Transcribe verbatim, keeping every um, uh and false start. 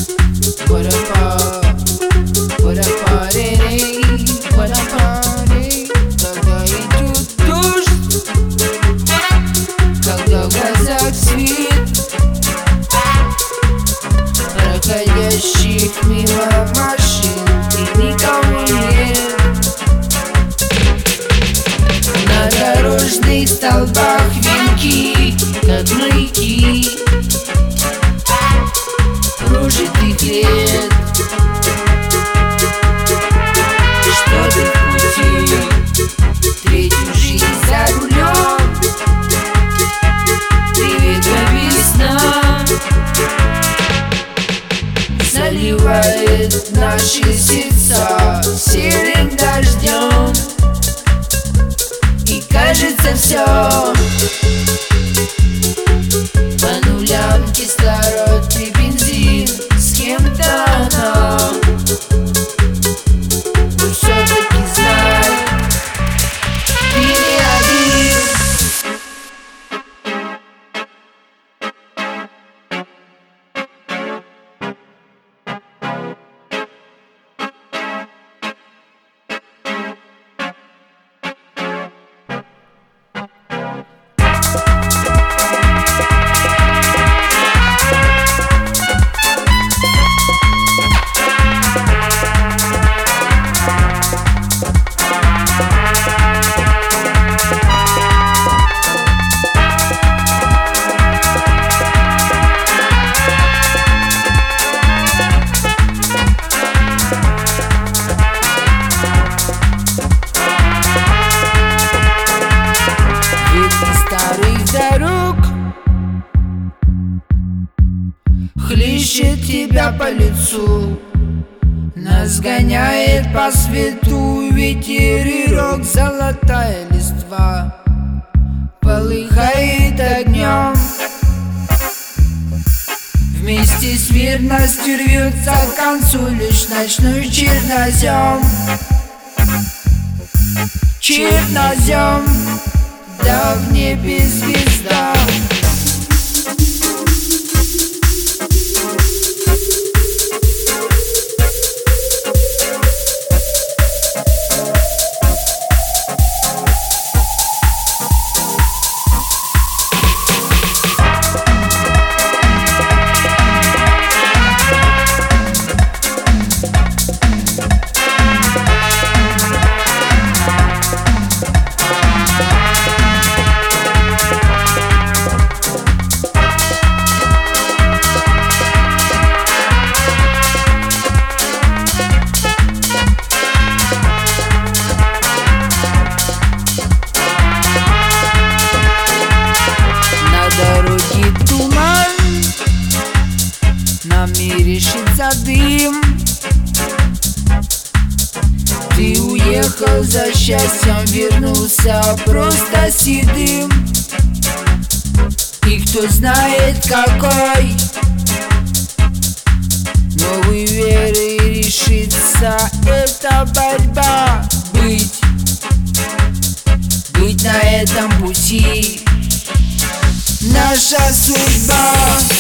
What a pa, what a party, what a party. Когда идет дождь, когда в глазах свет проходящих мимо машин, и никого нет. На дорожных столбах венки, как маяки прожитых лет. Что ты в пути, третью жизнь за рулем. Привет, весна заливает наши сердца серым дождем. И кажется все по нулям, кислород и бензин. С кем-то она, но все-таки знай, ты не один. Хлещет тебя по лицу, нас гоняет по свету ветерок, золотая листва полыхает огнем. Вместе с верностью рвется к концу лишь ночной чернозем. Чернозем, да в небе звезда. Мерещится дым. Ты уехал за счастьем, вернулся просто седым. И кто знает какой новый веры решится эта борьба. Быть, быть на этом пути наша судьба.